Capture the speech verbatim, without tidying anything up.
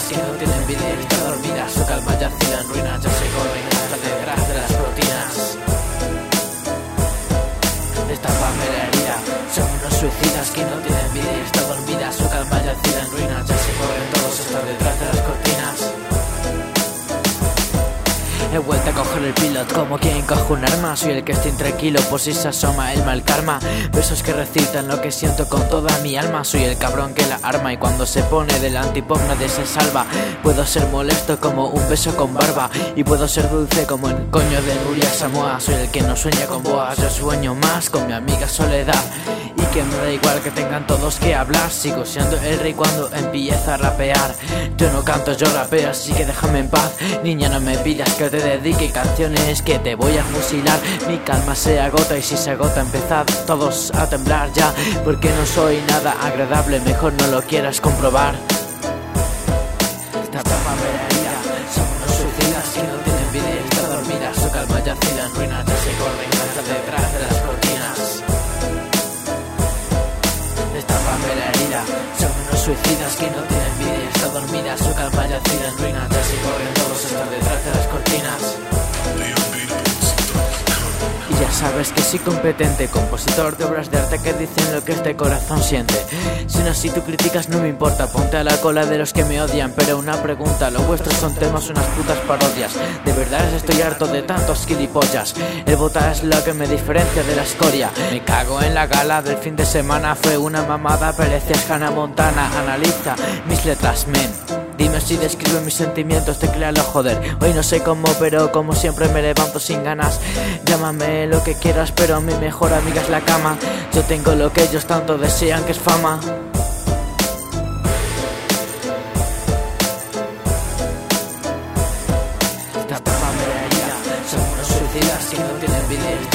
que no tienen vida y está dormida. Su calma yacida en ruinas, ya se corren hasta detrás de las cortinas. Esta Pamela herida, son unos suicidas que no tienen vida y está dormida. Su calma yacida en ruinas, ya se corren todos hasta detrás de las cortinas. He vuelto a coger el pilot como quien coge un arma. Soy el que está intranquilo por si se asoma el mal karma. Versos que recitan lo que siento con toda mi alma. Soy el cabrón que la arma y cuando se pone delante hip hop nadie se salva. Puedo ser molesto como un beso con barba y puedo ser dulce como el coño de Nuria Samoa. Soy el que no sueña con boas, yo sueño más con mi amiga Soledad. Y que me da igual que tengan todos que hablar. Sigo siendo el rey cuando empieza a rapear. Yo no canto, yo rapeo, así que déjame en paz. Niña, no me pidas que te dedique canciones que te voy a fusilar. Mi calma se agota y si se agota empezad todos a temblar ya. Porque no soy nada agradable, mejor no lo quieras comprobar. Esta Pamela herida, son unos suicidas que no tienen vida y está dormida. Su calma yacida en ruinas, ya se corren hasta detrás de las cortinas. Esta Pamela herida, son unos suicidas que no tienen vida y está dormida. Su calma yacida en ruinas, ya se corren todos hasta detrás de las cortinas. Y ya sabes que soy competente, compositor de obras de arte que dicen lo que este corazón siente. Si no, si tú criticas no me importa, ponte a la cola de los que me odian. Pero una pregunta, lo vuestro son temas, unas putas parodias. De verdad estoy harto de tantos gilipollas. El bota es lo que me diferencia de la escoria. Me cago en la gala del fin de semana, fue una mamada, parecías Hannah Montana. Analiza mis letras, men. Dime si describe mis sentimientos, tecléalo joder. Hoy no sé cómo, pero como siempre me levanto sin ganas. Llámame lo que quieras, pero mi mejor amiga es la cama. Yo tengo lo que ellos tanto desean, que es fama. Esta Pamela herida, son unos suicidas que no tienen vida.